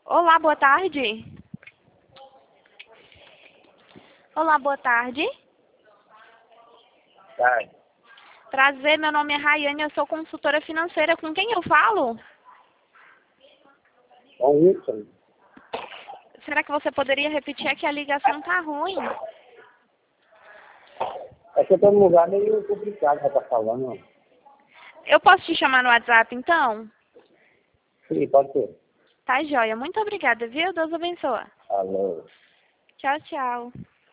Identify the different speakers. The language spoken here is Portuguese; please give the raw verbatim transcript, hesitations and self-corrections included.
Speaker 1: Olá, boa tarde. Olá, boa tarde.
Speaker 2: Tá.
Speaker 1: Prazer, meu nome é Rayane, eu sou consultora financeira. Com quem eu falo?
Speaker 2: Com o Wilson.
Speaker 1: Será que você poderia repetir aqui? A ligação tá ruim.
Speaker 2: É que eu tô num lugar meio complicado pra estar falando.
Speaker 1: Eu posso te chamar no WhatsApp, então?
Speaker 2: Sim, pode ser.
Speaker 1: Tá, joia. Muito obrigada, viu? Deus abençoe.
Speaker 2: Alô.
Speaker 1: Tchau, tchau.